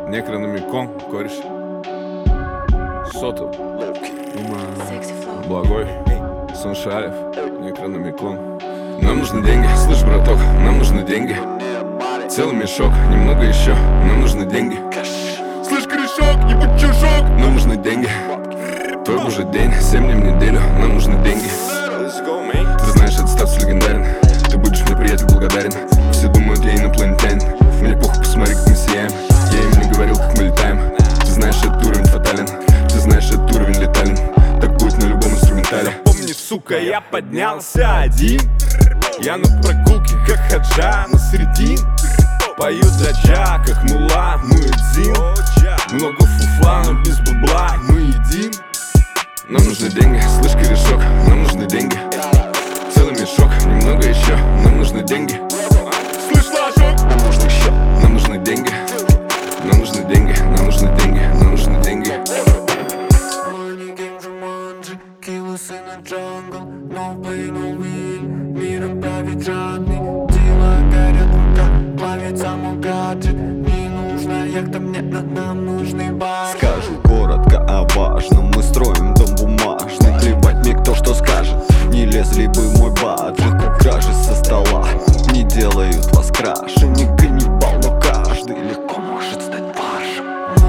Некрономикон, кореш. Сотов, Благой, Саншаев, Некрономикон. Нам нужны деньги, слышь, браток, нам нужны деньги. Целый мешок, немного еще, нам нужны деньги. Слышь, корешок, ебать чужок, нам нужны деньги. Твой божий день, 7 дней в неделю, нам нужны деньги. Ты знаешь, этот статус легендарен. Ты будешь мне, приятель, благодарен. Все думают, я инопланетянин. Мне похуй, посмотри, как мы сияем. Я им не говорил, как мы летаем. Ты знаешь, этот уровень фатален. Ты знаешь, этот уровень летален. Так будет на любом инструментале. Помни, сука, я поднялся один. Я на прогулке, как хаджа на средин. Пою даджа, как мула, муэдзин. Много фуфла, но без бабла, мы едим. Нам нужны деньги, слышь, корешок, нам нужны деньги. Целый мешок, немного еще, нам нужны деньги. Слышь, ложок, нам нужны еще, нам нужны деньги. Нам нужны деньги, нам нужны деньги, нам нужны деньги. Миром правит жадный, дела горят в руках, плавится мой гаджет. Не нужна яхта мне, нам нужный бар. Скажу коротко о важном, мы строим дом бумажный. Плевать мне, кто что скажет, не лезли бы в мой баджет. Кражи со стола не делают вас краше. Не каннибал, но каждый легко может стать вашим.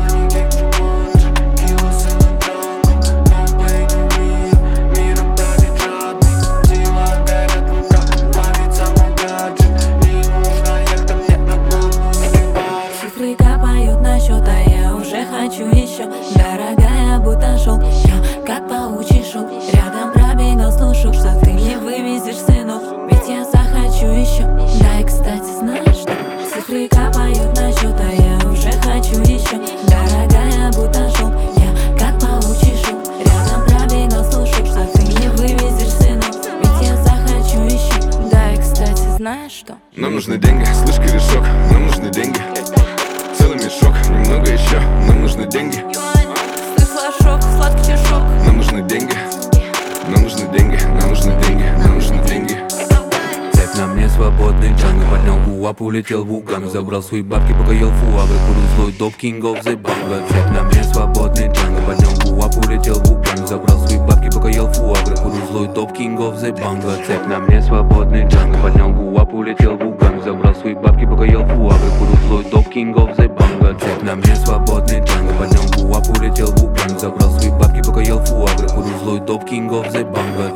Цифры капают на счет, а я уже хочу еще. Дорогая, будто шел, я как паучий шел. Рядом пробегал слушок, что ты мне вывезешь, сынок. Ведь я захочу еще. Да и, кстати, знаешь что? Цифры капают на счет, а я уже хочу еще. Дорогая, будто шел, я как паучий шел. Рядом пробегал слушок, что ты мне вывезешь, сынок. Ведь я захочу еще. Да и, кстати, знаешь что? Нам нужны деньги, слышь, корешок, нам нужны деньги. Целый мешок, немного еще, нам нужны деньги. Ты флажок, сладкий чешок. Нам нужны деньги. Нам нужны деньги, нам нужны деньги, нам нужны деньги. Цепь на мне свободный джанго. Поднял гуап, улетел в Уган. Забрал свои бабки, пока ел фуагры. Курю злой доп, king of the banga. Цепь на мне свободный джанго. Поднял гуап, улетел в Уган. Забрал свои бабки, пока ел фуагры. Курю злой доп, king of the banga. Цепь на мне свободный джанго. Поднял гуап, улетел в Уган. Забрал свои бабки, пока ел фуагры. Курю злой доп, king of the banga. Цепь на мне свободный джанго. Поднял гуап, улетел в Уган. Забрал свои бабки, пока ел фуагры. Курю злой доп, king of the banga.